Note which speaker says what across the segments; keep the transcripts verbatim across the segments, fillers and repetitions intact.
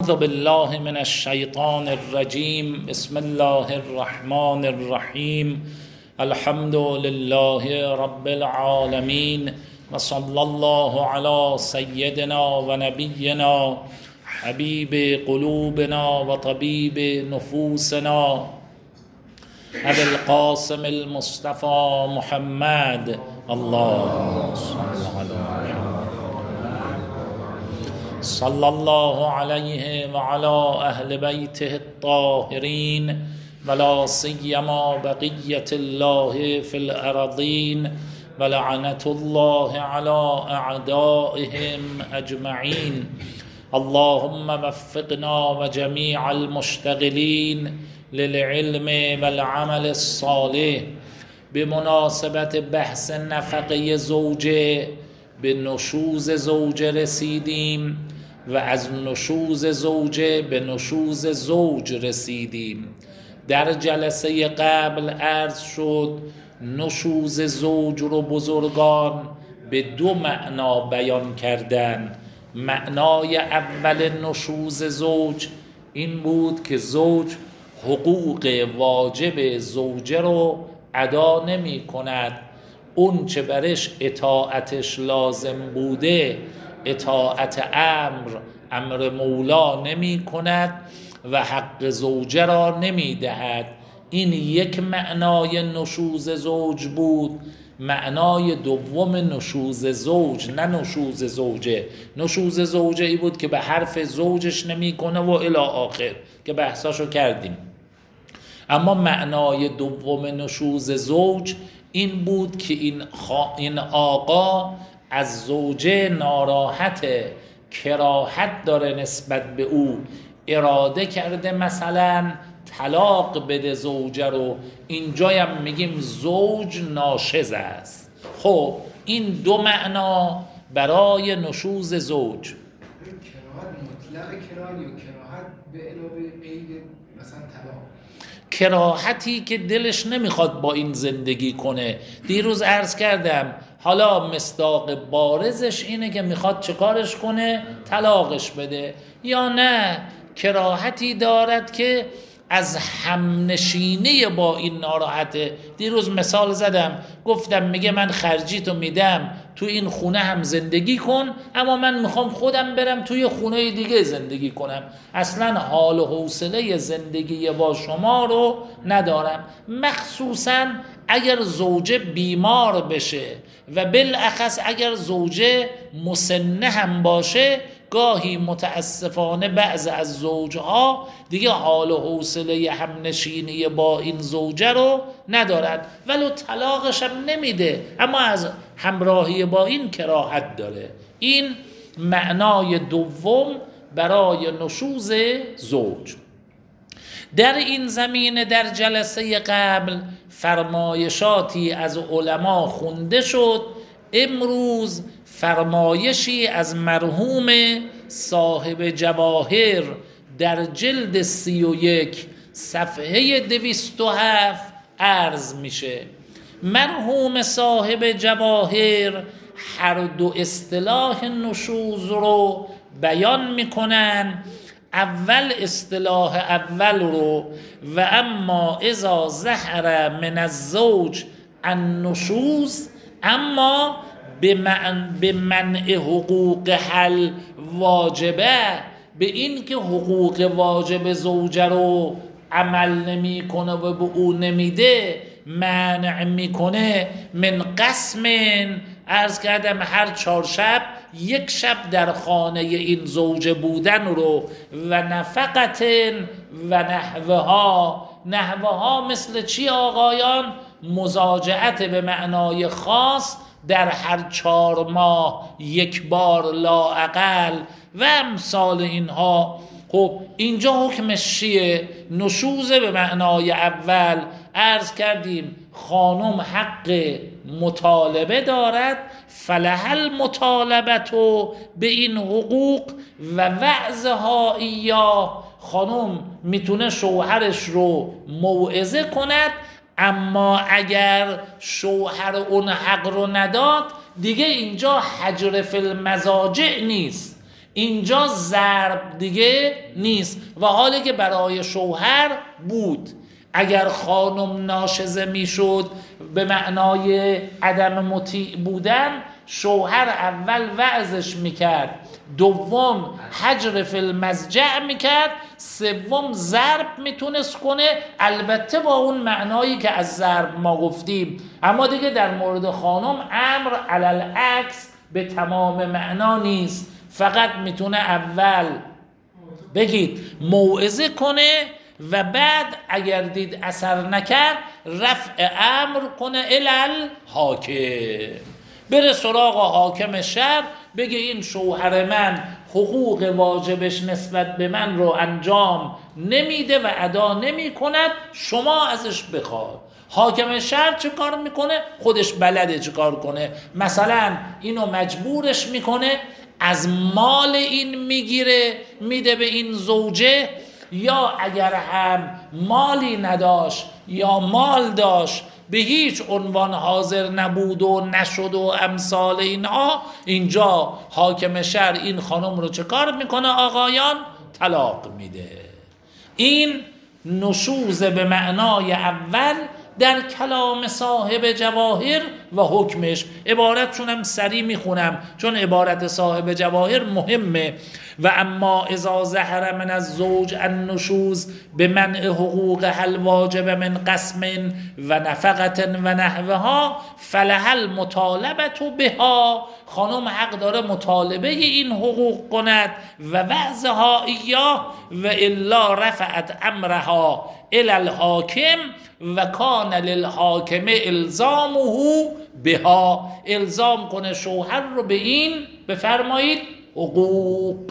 Speaker 1: اعوذ بالله من الشیطان الرجیم. بسم الله الرحمن الرحیم. الحمد لله رب العالمین و صلی الله علی سیدنا و نبینا حبیب قلوبنا و طبیب نفوسنا ابی القاسم المصطفى محمد. اللهم صلی الله علیه و علی اهل بیته الطاهرین ولا سیما بقیة الله فی الارضین ولعنة الله علی اعدائهم اجمعین. اللهم وفقنا و جمیع المشتغلین للعلم والعمل الصالح. بمناسبت بحث نفقه زوجه به نشوز زوجه رسیدیم و از نشوز زوجه به نشوز زوج رسیدیم. در جلسه قبل عرض شد نشوز زوج رو بزرگان به دو معنا بیان کردن. معنای اول نشوز زوج این بود که زوج حقوق واجب زوجه رو ادا نمی کند، اون چه برش اطاعتش لازم بوده اطاعت امر امر مولا نمی کند و حق زوجه را نمی دهد. این یک معنای نشوز زوج بود. معنای دوم نشوز زوج، نه نشوز زوجه، نشوز زوجه ای بود که به حرف زوجش نمی کنه و الی آخر که بحثاشو کردیم. اما معنای دوم نشوز زوج این بود که این, خا... این آقا از زوجه ناراحته، کراهت داره نسبت به او، اراده کرده مثلا طلاق بده زوجه رو. اینجایم میگیم زوج ناشز است. خب این دو معنا برای نشوز زوج.
Speaker 2: کراهت مطلق کراهت یا کراهت به علاوه قید مثلا طلاق؟
Speaker 1: کراهتی که دلش نمیخواد با این زندگی کنه. دیروز عرض کردم حالا مصداق بارزش اینه که میخواد چه کارش کنه؟ طلاقش بده. یا نه کراهتی دارد که از همنشینی با این ناراحته. دیروز مثال زدم گفتم میگه من خرجیتو میدم تو این خونه هم زندگی کن، اما من میخوام خودم برم توی خونه دیگه زندگی کنم، اصلا حال و حوصله زندگی با شما رو ندارم. مخصوصا اگر زوجه بیمار بشه و بالاخص اگر زوجه مسنه هم باشه. گاهی متاسفانه بعض از زوجها دیگه حال و حوصله همنشینی با این زوجه رو ندارد، ولو طلاقش هم نمیده اما از همراهی با این کراهت داره. این معنای دوم برای نشوز زوج. در این زمینه در جلسه قبل فرمایشاتی از علما خونده شد. امروز فرمایشی از مرحوم صاحب جواهر در جلد سی و یک صفحه دویست و هفت عرض میشه. مرحوم صاحب جواهر هر دو اصطلاح نشوز رو بیان میکنن. اول اصطلاح اول رو و اما اذا ظهر من الزوج النشوز، اما به منع حقوق حل واجبه، به این که حقوق واجب زوجه رو عمل نمی کنه و به او نمیده، منع میکنه. من قسم عرض کردم هر چهار شب یک شب در خانه این زوجه بودن رو و نفقت و نحوها. نحوها مثل چی آقایان؟ مزاجعت به معنای خاص در هر چهار ماه یک بار لااقل و امثال اینها. خب اینجا حکمش چیه؟ نشوزه به معنای اول. عرض کردیم خانم حق مطالبه دارد، فلحل مطالبتو به این حقوق و وعظها ایا. خانم میتونه شوهرش رو موعظه کند، اما اگر شوهر اون حق رو نداد دیگه اینجا حجر فی المضاجع نیست، اینجا ضرب دیگه نیست و حالی که برای شوهر بود. اگر خانم ناشزه میشد به معنای عدم مطیع بودن، شوهر اول وعظش میکرد، دوم حجر فی المضجع میکرد، سوم ضرب میتونست کنه، البته با اون معنایی که از ضرب ما گفتیم. اما دیگه در مورد خانم امر علی العکس به تمام معنا نیست، فقط میتونه اول بگید موعظه کنه و بعد اگر دید اثر نکرد رفع امر کنه الی الحاکم، بره سراغ حاکم شهر بگه این شوهر من حقوق واجبش نسبت به من رو انجام نمیده و ادا نمی کند، شما ازش بخواد. حاکم شهر چه کار میکنه؟ خودش بلده چه کار کنه. مثلا اینو مجبورش میکنه، از مال این میگیره میده به این زوجه، یا اگر هم مالی نداشت یا مال داشت به هیچ عنوان حاضر نبود و نشد و امثال اینها، اینجا حاکم شهر این خانم رو چه کار میکنه آقایان؟ طلاق میده. این نشوز به معنای اول در کلام صاحب جواهر و حکمش. عبارتشون هم سریع میخونم چون عبارت صاحب جواهر مهمه. و اما اذا ظهر من الزوج النشوز به منع حقوق الواجب من قسم و نفقت و نحوها فلها المطالبه بها، خانم حق داره مطالبه این حقوق کند و وعظها ایاه و الا رفعت امرها الی الحاکم و کان للحاکم الزامه بها، الزام کنه شوهر رو به این بفرمایید حقوق.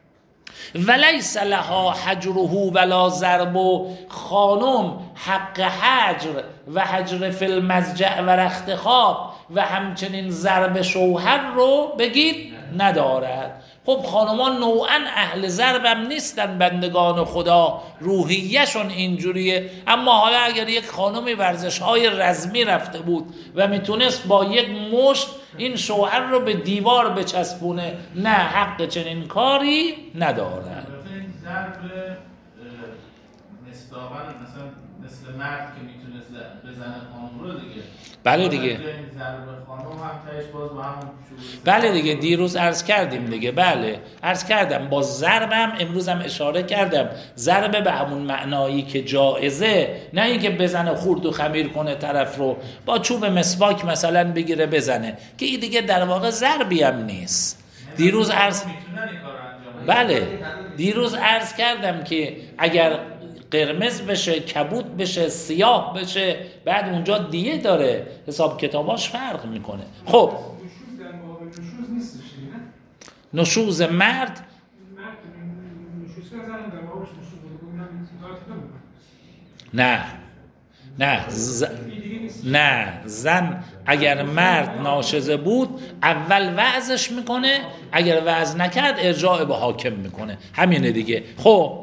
Speaker 1: ولیس لها حجره ولا ضرب، خانم حق حجر و حجر فی المضجع و رخت خواب و همچنین ضرب شوهر رو بگید ندارد. خب خانمان نوعا اهل ضربم نیستن بندگان خدا، روحیهشون اینجوریه. اما حالا اگر یک خانمی ورزش های رزمی رفته بود و میتونست با یک مشت این شوهر رو به دیوار بچسبونه، نه، حق چنین کاری ندارد.
Speaker 3: این ضرب مصداقاً مثلا مثل مرد که میتونه بزنه خانم رو دیگه.
Speaker 1: بله دیگه.
Speaker 3: این ضرب خانم هم تهش باز با همون
Speaker 1: بله دیگه، دیروز عرض کردیم دیگه. بله عرض کردم با ضربم امروزم اشاره کردم، ضرب به همون معنایی که جایزه، نه اینکه بزنه خورد و خمیر کنه طرف رو، با چوب مسواک مثلا بگیره بزنه، که این دیگه در واقع ضربی هم نیست. دیروز عرض بله دیروز عرض کردم که اگر قرمز بشه، کبود بشه، سیاه بشه، بعد اونجا دیه داره، حساب کتاباش فرق میکنه. خب
Speaker 4: نشوز در مقابل نشوز نیستش نه؟
Speaker 1: نشوز مرد
Speaker 4: مرد نشوز که زن در مقابلش نشوز بودگون
Speaker 1: نه نه ز... نه زن اگر مرد ناشزه بود اول وعظش میکنه، اگر وعظ نکرد ارجاع به حاکم میکنه، همینه دیگه. خب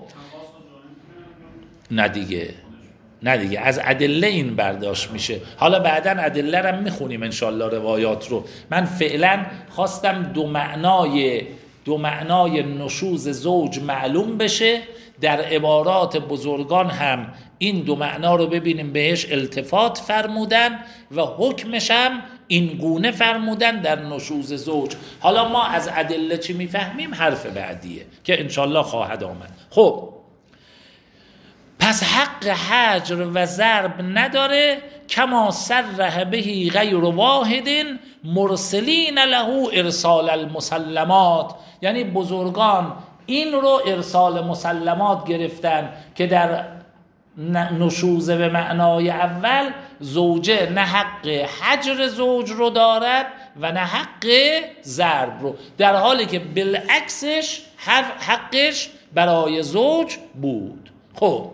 Speaker 1: نه دیگه نه دیگه از ادله این برداشت میشه. حالا بعداً ادله رو میخونیم انشالله روایات رو. من فعلا خواستم دو معنای دو معنای نشوز زوج معلوم بشه، در عبارات بزرگان هم این دو معنا رو ببینیم بهش التفات فرمودن و حکمش هم این گونه فرمودن در نشوز زوج. حالا ما از ادله چی میفهمیم؟ حرف بعدیه که انشالله خواهد آمد. خب پس حق حجر و ضرب نداره، کما صرح به غیر واحد مرسلین له ارسال المسلمات، یعنی بزرگان این رو ارسال مسلمات گرفتن که در نشوزه به معنای اول زوجه نه حق حجر زوج رو دارد و نه حق ضرب رو، در حالی که بالعکسش حقش برای زوج بود. خب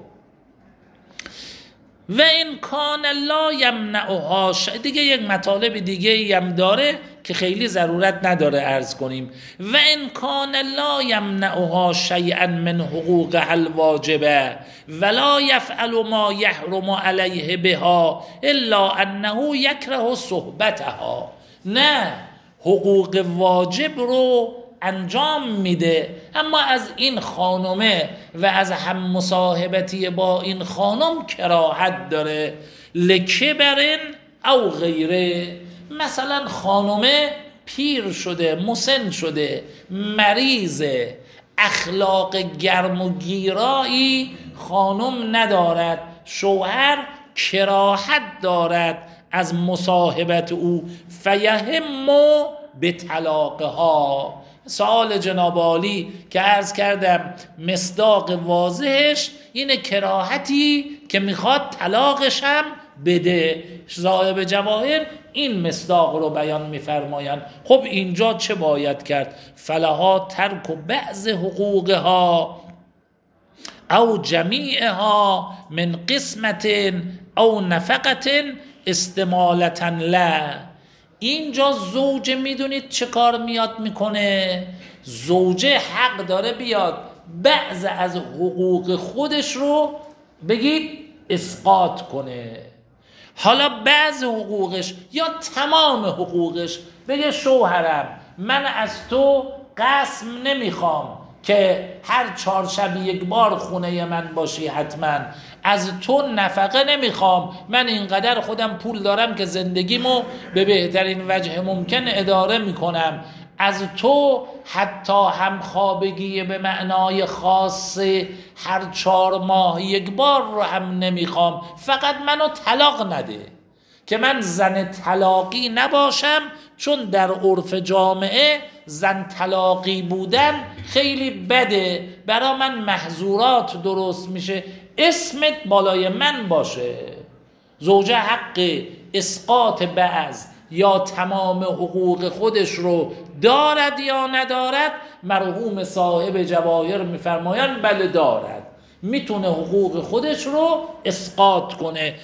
Speaker 1: و این کان لا یمنعها، دیگه یک مطالب دیگه هم داره که خیلی ضرورت نداره عرض کنیم. و این کان لا یمنعها شیئا من حقوق الواجبه ولا یفعل ما یحرم علیه بها الا انه یکره صحبتها، نه حقوق واجب رو انجام میده، اما از این خانمه و از هم مصاحبتی با این خانم کراهت داره. لکبرن او غیره، مثلا خانمه پیر شده، مسن شده، مریضه، اخلاق گرم و گیرایی خانم ندارد، شوهر کراهت دارد از مصاحبت او، فیهمو به طلاقها. سوال جناب عالی که عرض کردم مصداق واضحش اینه کراهتی که میخواد طلاقش هم بده. صاحب جواهر این مصداق رو بیان میفرمایند. خب اینجا چه باید کرد؟ فلها ترک و بعض حقوقها او جمیعها من قسمت او نفقت استمالتا له. اینجا زوجه میدونید چه کار میاد میکنه؟ زوجه حق داره بیاد بعض از حقوق خودش رو بگید اسقاط کنه. حالا بعض حقوقش یا تمام حقوقش بگه شوهرم من از تو قسم نمیخوام که هر چهار شب یک بار خونه من باشی، حتما از تو نفقه نمیخوام، من اینقدر خودم پول دارم که زندگیمو به بهترین وجه ممکن اداره میکنم، از تو حتی همخوابگی به معنای خاص هر چهار ماه یک بار رو هم نمیخوام، فقط منو طلاق نده که من زن طلاقی نباشم، چون در عرف جامعه زن طلاقی بودن خیلی بده، برا من محظورات درست میشه، اسمت بالای من باشه. زوجه حق اسقاط بعض یا تمام حقوق خودش رو دارد یا ندارد؟ مرحوم صاحب جواهر میفرمایند بله دارد، میتونه حقوق خودش رو اسقاط کنه.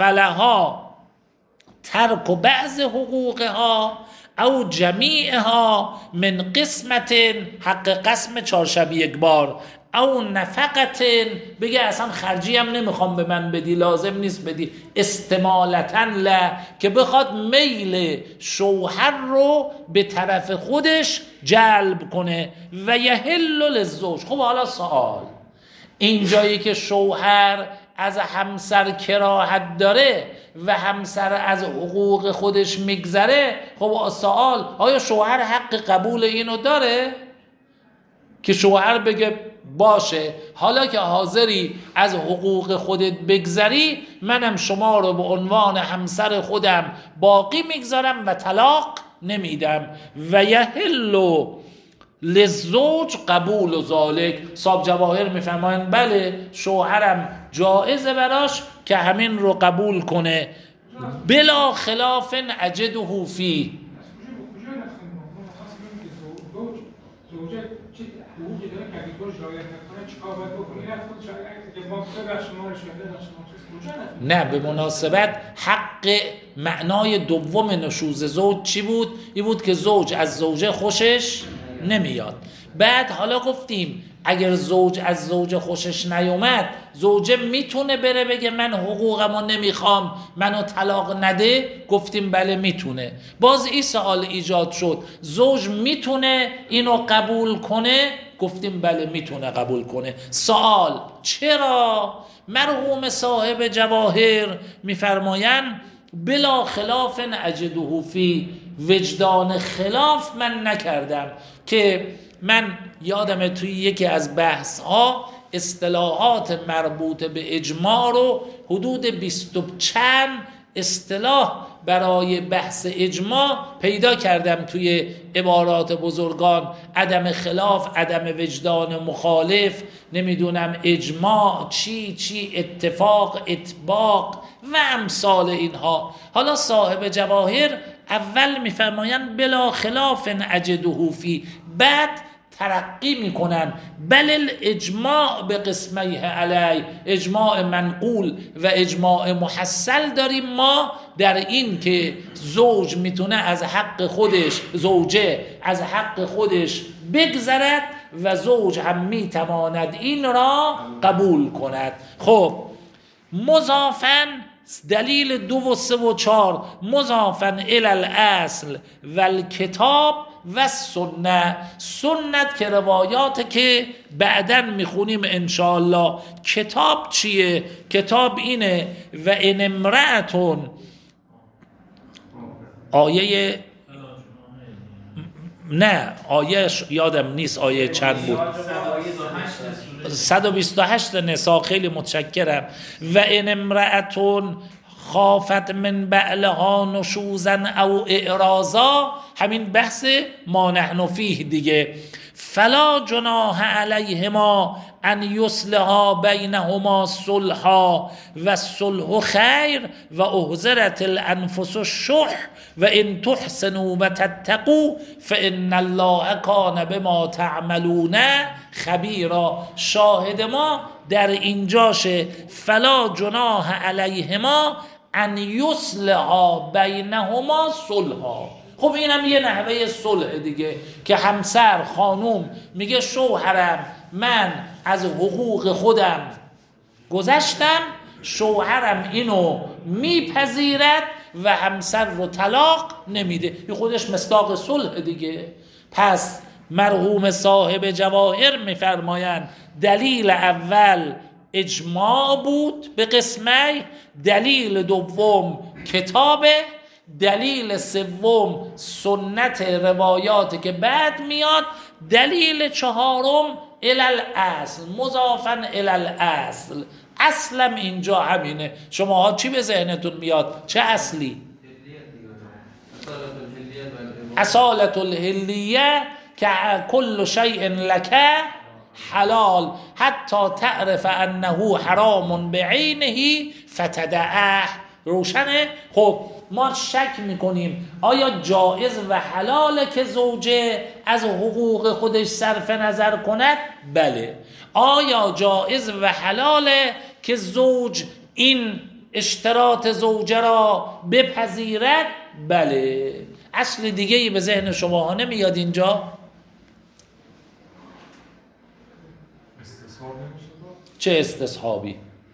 Speaker 1: فلها ترک و بعض حقوقها او جمیعها من قسمت، حق قسم چهار شب یک بار، او نفقت، بگه اصلا خرجی هم نمیخوام به من بدی، لازم نیست بدی، استمالتا له، که بخواد میل شوهر رو به طرف خودش جلب کنه. و یحل للزوج. خب حالا سوال، این جایی که شوهر از همسر کراهت داره و همسر از حقوق خودش میگذره، خب سوال آیا شوهر حق قبول اینو داره؟ که شوهر بگه باشه حالا که حاضری از حقوق خودت بگذری، منم شما رو به عنوان همسر خودم باقی میگذارم و طلاق نمیدم. و یحل للزوج قبول و ذالک. صاحب جواهر میفرمایند بله شوهرم جایزه براش که همین رو قبول کنه، بلا خلاف اجده فی.
Speaker 4: زوجه چه حقوقی داره که اگه توش رعایت نکنه چیکار باید بکنه؟ این خودش اگه ما ببخش شما رو شده بخش ما
Speaker 1: نه، به مناسبت حق معنای دوم نشوز زوج چی بود؟ این بود که زوج از زوجه خوشش نمیاد. بعد حالا گفتیم اگر زوج از زوجه خوشش نیومد، زوجه میتونه بره بگه من حقوقمو نمیخوام منو طلاق نده؟ گفتیم بله میتونه. باز این سوال ایجاد شد زوج میتونه اینو قبول کنه؟ گفتیم بله میتونه قبول کنه. سوال چرا؟ مرحوم صاحب جواهر میفرمایند بلا خلاف اجده فی، وجدان خلاف من نکردم. که من یادم توی یکی از بحث ها اصطلاحات مربوط به اجماع رو حدود بیست و چند اصطلاح برای بحث اجماع پیدا کردم توی عبارات بزرگان. عدم خلاف، عدم وجدان مخالف، نمیدونم اجماع چی چی، اتفاق، اطباق و امثال اینها. حالا صاحب جواهر اول میفرمایند بلا خلاف اجده فی، بعد ترقی میکنن بل الاجماع به قسمیه علی، اجماع منقول و اجماع محصل داریم ما در این که زوج میتونه از حق خودش، زوجه از حق خودش بگذرد و زوج هم میتواند این را قبول کند. خب مضافاً دلیل دو و سه و چار، مضافاً الی الاصل و الکتاب و سنت. سنت که روایات که بعداً میخونیم انشاءالله. کتاب چیه؟ کتاب اینه و ان امرأتون، آیه نه آیهش یادم نیست آیه چند بود، صد و بیست و هشت نساء. خیلی متشکرم. و ان امرأتون خافت من بعلها نشوزا او اعراضا، همین بحث ما نحن فیه دیگه. فلا جناح علیهما ان یصلحا بینهما صلحا و صلح خیر و احضرت الانفس الشح و ان تحسنوا و تتقوا فان الله کان بما تعملون خبیرا. شاهد ما در اینجاشه فلا جناح علیهما ان یصلحا بینهما صلحا. خب اینم یه نحوه صلح دیگه که همسر خانوم میگه شوهرم من از حقوق خودم گذشتم، شوهرم اینو میپذیرد و همسر رو طلاق نمیده. این خودش مصداق صلح دیگه. پس مرحوم صاحب جواهر میفرمایند دلیل اول اجماع بود به قسمه، دلیل دوم کتابه، دلیل سوم سنت روایات که بعد میاد، دلیل چهارم الاصل مضافن الاصل. اصلم اینجا همینه. شماها چی به ذهنتون میاد؟ چه اصلی؟ اصالت الهلیه که کل شیء لک حلال حتی تعرف انه حرام بعینه فتدعه. روشنه؟ خب ما شک میکنیم آیا جایز و حلاله که زوجه از حقوق خودش صرف نظر کند؟ بله. آیا جایز و حلاله که زوج این اشتراط زوجه را بپذیرد؟ بله. اصل دیگه ای به ذهن شما ها نمیاد اینجا؟ چه استصحابی؟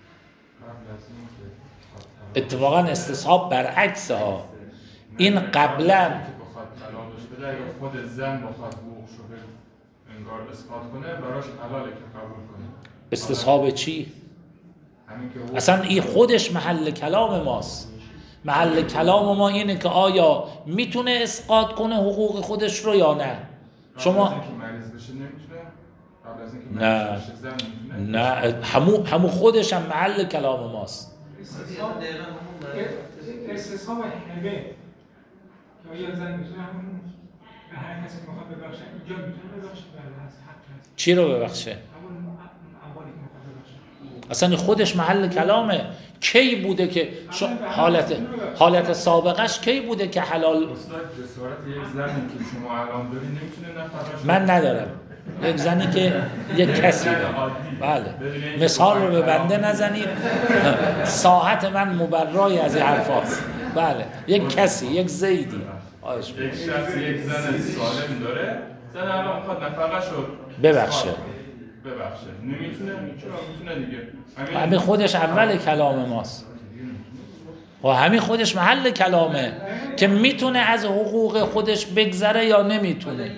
Speaker 1: اتفاقا استصحاب برعکس ها. این قبلا
Speaker 5: خود زن بخواد حقوقشو انگار اسقاط کنه براش حلاله که قبول کنه.
Speaker 1: استصحاب چی؟ اصلا این خودش محل کلام ماست. محل کلام ما اینه که آیا میتونه اسقاط کنه حقوق خودش رو یا نه. شما نه نه همو همو خودش هم محل کلام ماست.
Speaker 4: استصحاب همه که آیا زن میتونه همون به هر کسی که میخواد ببخشه اینجا میتونه ببخشه؟ بله از حق هست.
Speaker 1: چی رو ببخشه؟
Speaker 4: همون اموالی که میخواد ببخشه.
Speaker 1: اصلا خودش محل کلامه. کی بوده که شو... حالت حالت سابقش کی بوده که حلال؟
Speaker 5: استاد جسارت یک زنی که شما الان داری نمیتونه نفرش.
Speaker 1: من ندارم. یک زنی که یک کسی داره. بله. مثال رو به بنده نزنید. ساحت من مبرای از این حرف هست. بله. یک کسی، یک زیدی. آیش
Speaker 5: یک شخص یک زن سالم داره. زن الان میخواد نفرش رو
Speaker 1: ببخشه.
Speaker 5: ببخشه. نمیتونه؟ چرا میتونه دیگه؟
Speaker 1: همین خودش اول کلام ماست. و همین خودش محل کلامه که میتونه از حقوق خودش بگذره یا نمیتونه.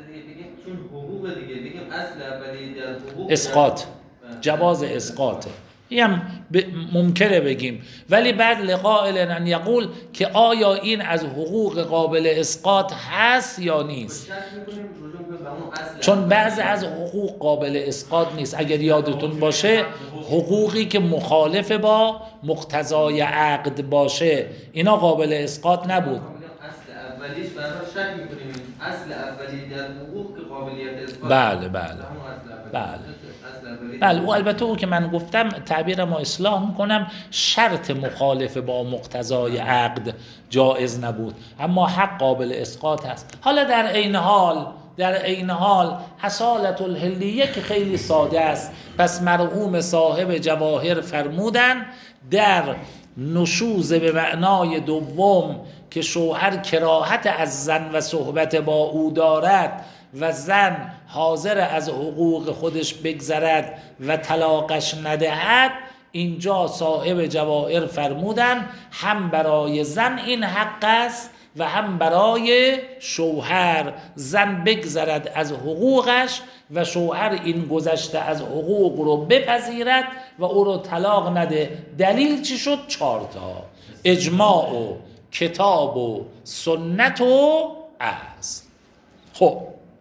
Speaker 1: اسقاط، جواز اسقاطه. این هم ب... ممکنه بگیم، ولی بعد لقائل ان یقول که آیا این از حقوق قابل اسقاط هست یا نیست. چون بعضی از حقوق قابل اسقاط نیست. اگر یادتون باشه حقوقی که مخالف با مقتضای عقد باشه اینا قابل اسقاط نبود.
Speaker 6: اصل اولیش برای شک می‌کنیم اصل اولی در حقوق که قابلیت اسقاط.
Speaker 1: بله بله بله بله. او البته او که من گفتم تعبیر ما اصلاح میکنم شرط مخالف با مقتضای عقد جایز نبود، اما حق قابل اسقاط هست. حالا در این حال در این حال اصالت الهلیه که خیلی ساده است. پس مرحوم صاحب جواهر فرمودن در نشوز به معنای دوم که شوهر کراهت از زن و صحبت با او دارد و زن حاضر از حقوق خودش بگذرد و طلاقش ندهد، اینجا صاحب جواهر فرمودن هم برای زن این حق است و هم برای شوهر زن بگذرد از حقوقش و شوهر این گذشته از حقوق رو بپذیرد و او رو طلاق نده. دلیل چی شد؟ چهار تا: اجماع و کتاب و سنت و اصل. خب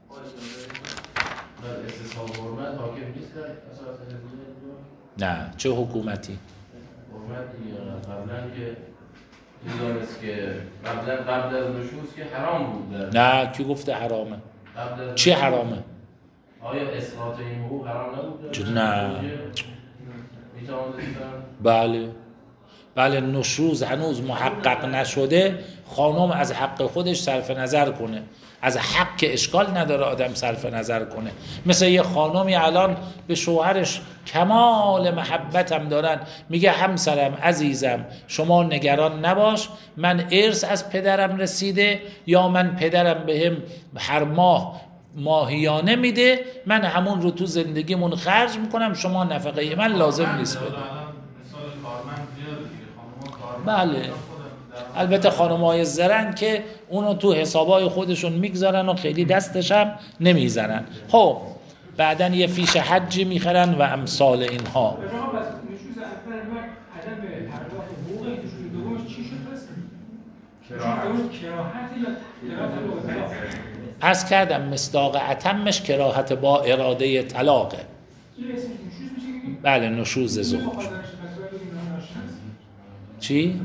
Speaker 7: استصحاب حرمت حاکم نیست در اساس حدود؟
Speaker 1: نه، چه حکومتی؟
Speaker 7: حرمت دیگه قبلا که چیزی است که قبلا قبل از نشوز که حرام بود در
Speaker 1: نه، کی گفته حرامه؟
Speaker 7: قبل از
Speaker 1: چی حرامه؟
Speaker 7: آیا اسقاط این حقوق حرام نبود؟
Speaker 1: نه.
Speaker 7: میتواند
Speaker 1: بله بله، نشوز هنوز محقق نشده، خانم از حق خودش صرف نظر کنه. از حق که اشکال نداره آدم صرف نظر کنه. مثل یه خانمی الان به شوهرش کمال محبتم دارن، میگه همسرم عزیزم شما نگران نباش، من ارث از پدرم رسیده یا من پدرم بهم هر ماه ماهیانه میده، من همون رو تو زندگیمون خرج میکنم، شما نفقه من لازم نیست بده. بله، البته خانم‌های زرن که اونو تو حسابای خودشون میگذارن و خیلی دستش هم نمیزنن. خب بعدن یه فیش حجی میخرن و امثال اینها.
Speaker 4: بس نشوز اول و عدم پرداخت حقوق، نشوز دومش چی شد پس؟ کراهت یا کراهت؟
Speaker 1: عرض کردم مصداق اتمش کراهت با اراده طلاقه. بله، نشوز زوج. چی؟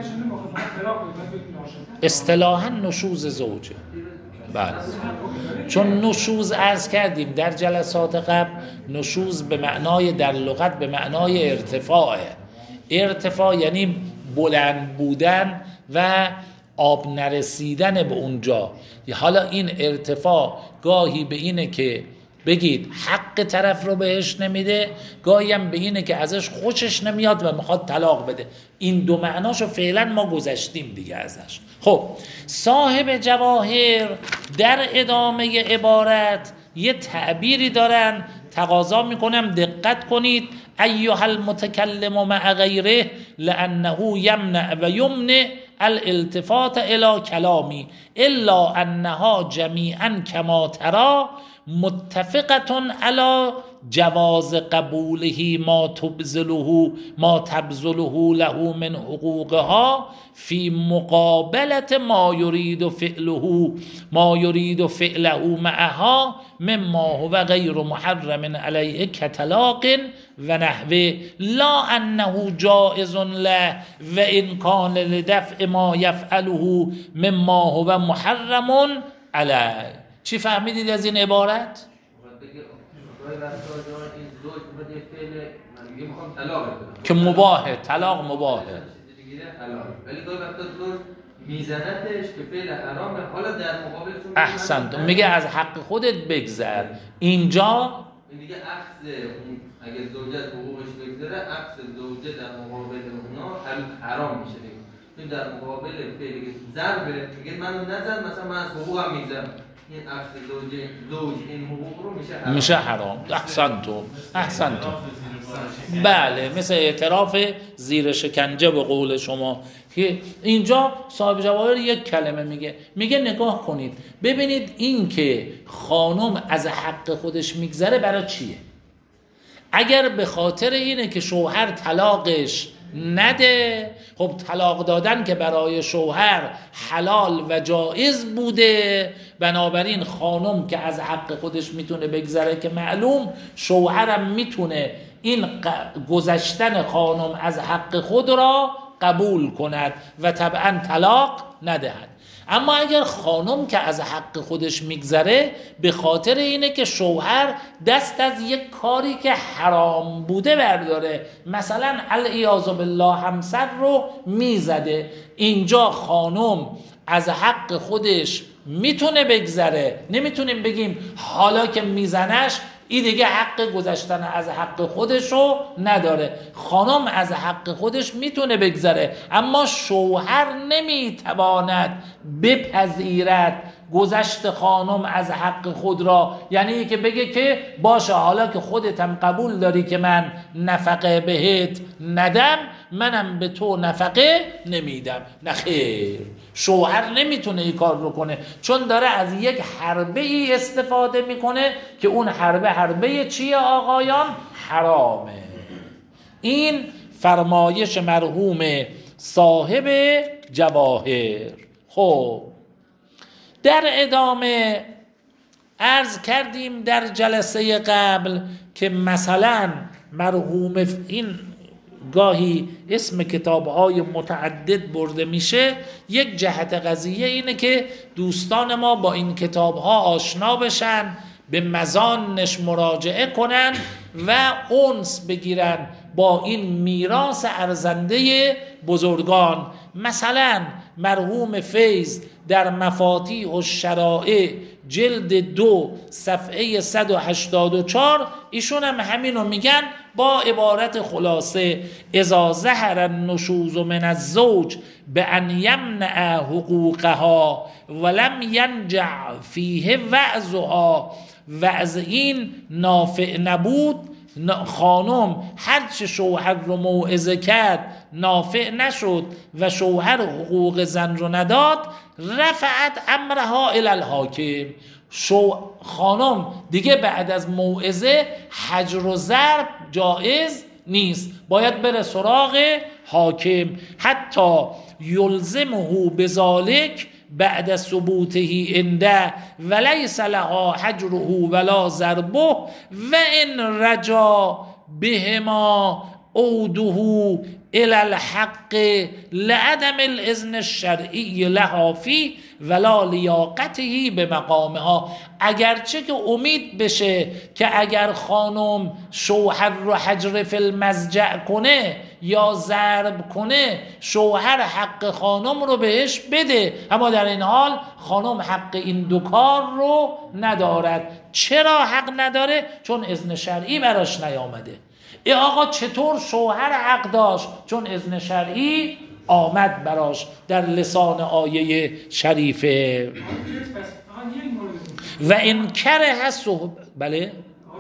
Speaker 1: اصطلاحاً نشوز زوجه. بله، چون نشوز عرض کردیم در جلسات قبل، نشوز به معنای در لغت به معنای ارتفاعه. ارتفاع یعنی بلند بودن و آب نرسیدن به اونجا. حالا این ارتفاع گاهی به اینه که بگید حق طرف رو بهش نمیده، گاهی هم به اینه که ازش خوشش نمیاد و میخواد طلاق بده. این دو معناشو فعلا ما گذشتیم دیگه ازش. خب صاحب جواهر در ادامه عبارت یه تعبیری دارن، تقاضا میکنم دقت کنید: ایها المتکلم مع غیره لانه یمنع و یمنع الالتفات الى کلامی الا انها جمیعا کما ترى متفقة على جواز قبوله ما تبذله ما تبذله له من حقوقها في مقابلة ما يريد فعله ما يريد فعله معها مما هو غير محرم عليه كطلاق و نحوه، لا انه جائز له و ان كان لدفع ما يفعله مما هو محرم عليه. چی فهمیدید از این عبارت؟ که مباهه، طلاق مباهه.
Speaker 6: ولی گاهی وقتا زوج میزنتش که فعل حرامه، حالا در مقابلش
Speaker 1: احسنت، میگه از حق خودت بگذر. اینجا
Speaker 6: این دیگه اخذ اون، اگه زوجه از حقوقش بگذره، اخذ زوجه در مقابل اونا حرام میشه. چون در مقابل فعلی که ضرب میگه منو نزن، مثلا من از حقوقم میگذرم، این اخذ زوجه زوج این حقوق رو میشه حرام.
Speaker 1: میشه حرام. احسنتو احسنتو بله، مثل اعتراف زیر شکنجه به قول شما. که اینجا صاحب جواهر یک کلمه میگه، میگه نگاه کنید ببینید این که خانم از حق خودش میگذره برای چیه؟ اگر به خاطر اینه که شوهر طلاقش نده، خب طلاق دادن که برای شوهر حلال و جایز بوده، بنابراین خانم که از حق خودش میتونه بگذره که معلوم، شوهرم میتونه این گذشتن خانم از حق خود را قبول کند و طبعا طلاق ندهد. اما اگر خانم که از حق خودش میگذره به خاطر اینه که شوهر دست از یک کاری که حرام بوده برداره، مثلا العیاذ بالله همسر رو میزده، اینجا خانم از حق خودش میتونه بگذره. نمیتونیم بگیم حالا که میزنش این دیگه حق گذشتن از حق خودش رو نداره. خانم از حق خودش میتونه بگذره، اما شوهر نمیتواند بپذیرد گذشت خانم از حق خود را، یعنی که بگه که باشه حالا که خودتم قبول داری که من نفقه بهت ندم، منم به تو نفقه نمیدم. نه خیر، شوهر نمیتونه این کار رو کنه، چون داره از یک حربه ای استفاده میکنه که اون حربه حربه چیه آقایان؟ حرامه. این فرمایش مرحوم صاحب جواهر. خب در ادامه عرض کردیم در جلسه قبل که مثلا مرحوم این گاهی اسم کتاب‌های متعدد برده میشه، یک جهت قضیه اینه که دوستان ما با این کتاب‌ها آشنا بشن، به مزانش مراجعه کنن و انس بگیرن با این میراث ارزنده بزرگان. مثلا مرحوم فیض در مفاتیح الشرائع جلد دو صفحه صد و هشتاد و چهار ایشون هم همینو میگن با عبارت خلاصه: اذا ظهر النشوز من الزوج بأن یمنع حقوقها ولم ینجع فیه وعظها، وعظ این نافع نبود، خانم هرچه شوهر رو موعظه کرد نافع نشد و شوهر حقوق زن رو نداد، رفعت امرها الی الحاکم، شو خانم دیگه بعد از موعظه حجر و ضرب جایز نیست، باید بره سراغ حاکم. حتی یلزمه بذالک بعد ثبوته عنده ولیس لها حجره ولا ضربه و ان رجا بهما عوده الى الحق لعدم الاذن الشرعی لها فی ولا لیاقته به مقامها. اگرچه که امید بشه که اگر خانم شوهر رو حجر فی المضجع کنه یا ضرب کنه، شوهر حق خانم رو بهش بده، اما در این حال خانم حق این دو کار رو ندارد. چرا حق نداره؟ چون اذن شرعی براش نیامده. ای آقا چطور شوهر حق داشت؟ چون اذن شرعی آمد براش در لسان آیه شریفه. و این کره صحب بله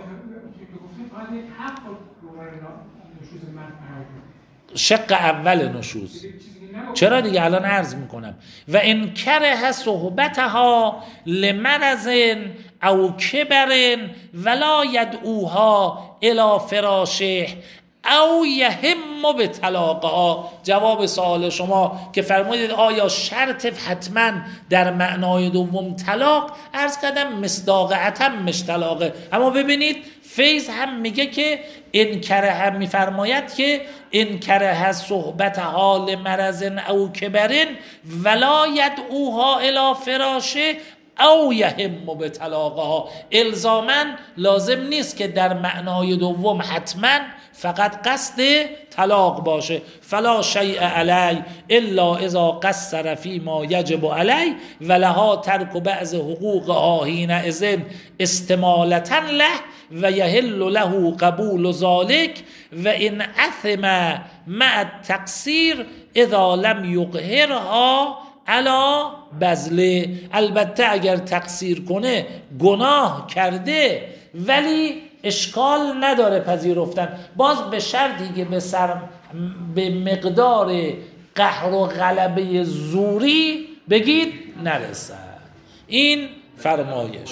Speaker 1: شق اول نشوز، چرا دیگه الان عرض میکنم. و این کره صحبتها لمرض او کبر ولا یدعوها الی فراشه او یهم به طلاقها. جواب سوال شما که فرمودید آیا شرط حتما در معنای دوم طلاق، عرض کردم مصداق اتمش طلاقه، اما ببینید فیض هم میگه که این کره هم میفرماید که این کره صحبت حال مرض او کبرن ولا یدعوها الی فراشه او یهم به طلاقها. الزاماً لازم نیست که در معنای دوم حتما فقط قصد طلاق باشه. فلا شیء علی الا اذا قصر فی ما یجب علی ولها ترک بعض حقوقها حینئذ استمالة له و یحل له قبول ذلك و ان اثم مع التقصیر اذا لم یقهرها علا بذله. البته اگر تقصیر کنه گناه کرده ولی اشکال نداره پذیرفتن، باز به شرطی که به سر به مقدار قهر و غلبه زوری بگید نرسد. این فرمایش.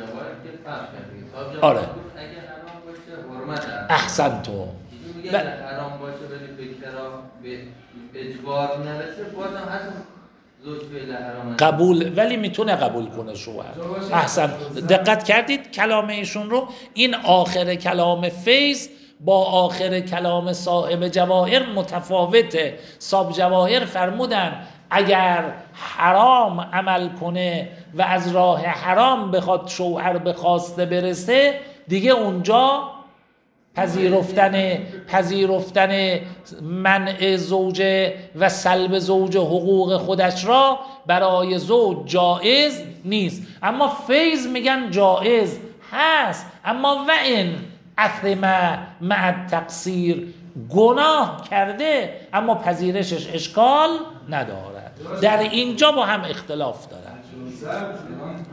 Speaker 1: آره احسن تو
Speaker 6: ب... حرام باشه ولی به کرا به اجبار نرسه، بازم اصلا
Speaker 1: قبول، ولی میتونه قبول کنه شوهر. احسن، دقت کردید کلام ایشون رو؟ این آخر کلام فیض با آخر کلام صاحب جواهر متفاوته. صاحب جواهر فرمودن اگر حرام عمل کنه و از راه حرام بخواد شوهر به خواسته برسه، دیگه اونجا پذیرفتن پذیرفتن منع زوجه و سلب زوج حقوق خودش را برای زوج جایز نیست. اما فیض میگن جایز هست، اما و این اثم مع التقصیر، گناه کرده اما پذیرشش اشکال ندارد. در اینجا با هم اختلاف دارد.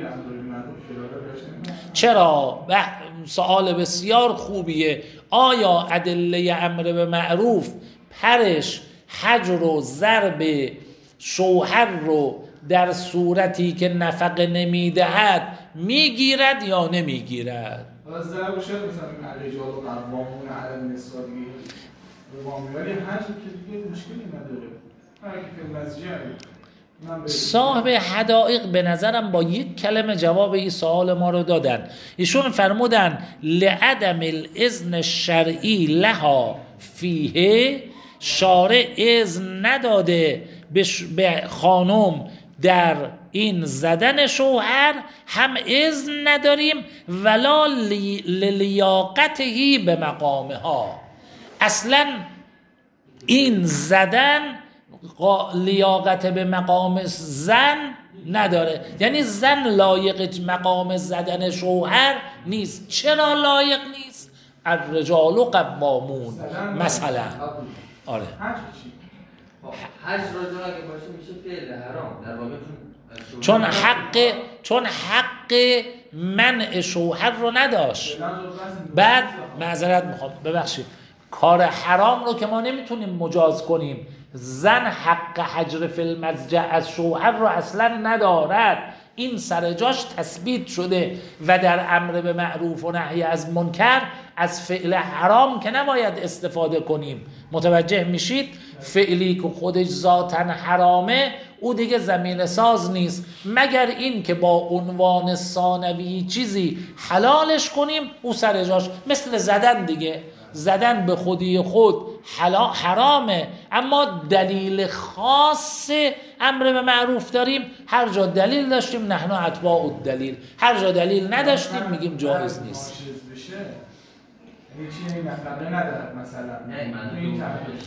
Speaker 1: چرا؟ سوال بسیار خوبیه. آیا ادله امر به معروف پرش حجر و ضرب شوهر رو در صورتی که نفقه نمیدهد میگیرد یا نمیگیرد؟
Speaker 8: از ضرب شد مثلا الرجال و قوامون علی النساء قوامون، ولی حجر که دیگه مشکلی نداره. هر کی فی مسجد
Speaker 1: صاحب حدائق به نظرم با یک کلمه جواب این سوال ما رو دادن. ایشون فرمودن لعدم الاذن الشرعی لها فیه، شارع اذن نداده به خانم در این زدن شوهر، هم اذن نداریم ولا لیاقته به مقامها. اصلا این زدن لیاقت به مقام زن نداره، یعنی زن لایق مقام زدن شوهر نیست. چرا لایق نیست؟ الرجال قوامون مثلا. آره
Speaker 6: حج رجال اگه باشه میشه فعل حرام در واقع،
Speaker 1: چون حق چون حق منع شوهر رو نداشت. بعد معذرت میخوام ببخشید، کار حرام رو که ما نمیتونیم مجاز کنیم. زن حق حجر فی المضجع از شوهر رو اصلا ندارد، این سر جاش تثبیت شده و در امر به معروف و نهی از منکر از فعل حرام که نباید استفاده کنیم. متوجه میشید؟ فعلی که خودش ذاتاً حرامه او دیگه زمین ساز نیست، مگر این که با عنوان ثانوی چیزی حلالش کنیم او سر جاش. مثل زدن دیگه، زدن به خودی خود حرامه، اما دلیل خاص امر به معروف داریم. هر جا دلیل داشتیم نحن اتباع الدلیل، هر جا دلیل نداشتیم میگیم جایز نیست.
Speaker 8: یعنی چی نفقه ندارد مثلا؟
Speaker 6: نه من
Speaker 8: این تعریفش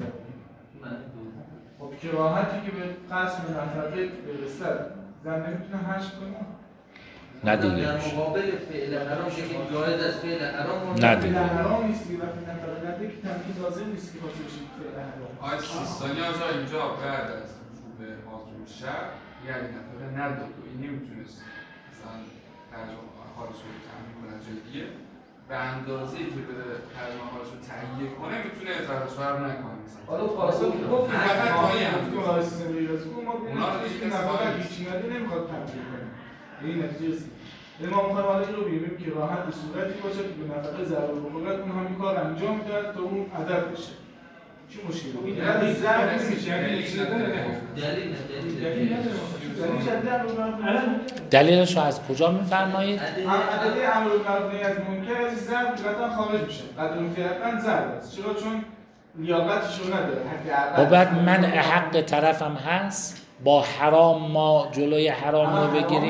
Speaker 8: خب کراهتی که به قسم نفقه برسد زن نمیتونه حج کنه؟
Speaker 1: نه دیگه
Speaker 6: در مقابل فعل حرام که جایز است فعل حرام
Speaker 1: نه دیگه
Speaker 8: فعل حرام نیست که وقتی نفقه نده که تمکین لازم نیست که خاطر شید فعل حرام.
Speaker 5: آیت سیستانی آجا اینجا بعد از رجوع به حاکم شهر یعنی نفقه نداد و این نمیتونست مثلا ترجمه حالش رو تامین کنه جای دیگه به اندازه‌ای که به ترجمه حالش رو تهیه کنه میتونه اظهار شوهر نکنه.
Speaker 8: حالا پاسخ گفت فقط توی گفتیم حالا سیستم ریاضی ما ببینیم که نفقه هیچی نده نمیخواد تمکین کنه. این نتیجه است. ما می‌خوایم حالا این رو ببینیم که راحت به صورتی باشه که به نفقه ضرر بخوره اون همین کار انجام میده تا اون عدد بشه. چی مشکلی؟ این یعنی ضرر نمیشه، یعنی چیزی نداره.
Speaker 6: دلیل
Speaker 8: دلیل نداره.
Speaker 1: دلیلش رو از کجا می‌فرمایید؟
Speaker 8: عدد امر بالمعروف نهی از منکر از ضرب قطعا خارج میشه. قدر مطلقاً ضرب است. چرا؟ چون لیاقتش رو نداره.
Speaker 1: و بعد منع حق طرفم هست، با حرام ما جلوی حرام رو بگیریم.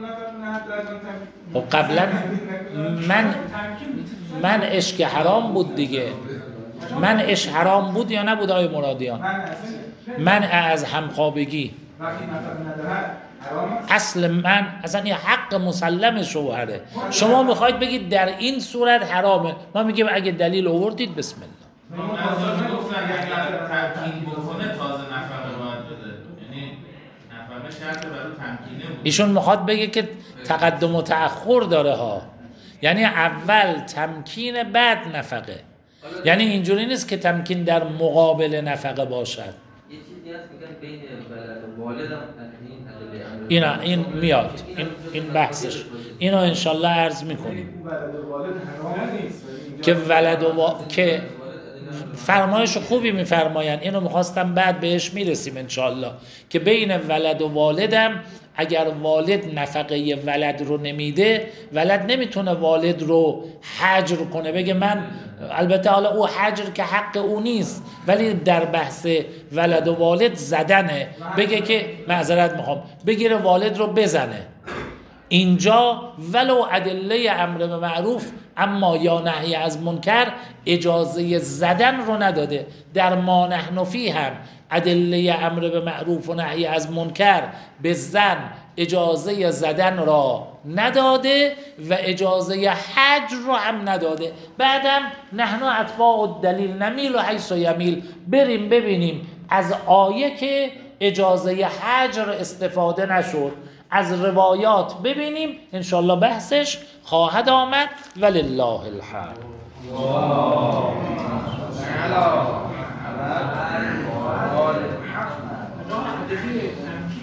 Speaker 1: خب قبلا من من عشق حرام بود دیگه. من عشق حرام بود یا نبود آقای مرادیان؟ منع از همخوابگی اصل من اصلا یه حق مسلم شوهره. شما میخواید بگید در این صورت حرامه، ما میگیم اگه دلیل آوردید بسم الله.
Speaker 3: من از گفتن اگر تمکین بکنه تازه نفقه باید بده، یعنی نفقه شرط برای تمکینه بود.
Speaker 1: ایشون میخواد بگه که تقدم و تأخر داره ها، یعنی اول تمکین بعد نفقه. یعنی اینجوری نیست که تمکین در مقابل نفقه باشد.
Speaker 6: یه چیزی هست میگن بین ولد و والد هم تمکین
Speaker 1: اینا این میاد، این این بحثش، اینو انشالله عرض میکنیم که ولد و و... که فرمایش خوبی میفرماین، اینو میخواستم بعد بهش میرسیم انشالله، که بین ولد و والدم اگر والد نفقه ولد رو نمیده، ولد نمیتونه والد رو حجر کنه، بگه من، البته حالا او حجر که حق او نیست، ولی در بحث ولد و والد زدنه، بگه که معذرت میخوام، بگیره والد رو بزنه. اینجا ولو ادله امر به معروف اما یا نهی از منکر اجازه زدن رو نداده. در ما نحن فی هم ادله امر به معروف و نهی از منکر به زن اجازه زدن را نداده و اجازه حج رو هم نداده. بعدم نحن اتباع الدلیل نمیل و حیث و یمیل، بریم ببینیم از آیه که اجازه حج را استفاده نشد، از روایات ببینیم، انشالله بحثش خواهد آمد. ولله الحمد.
Speaker 4: الله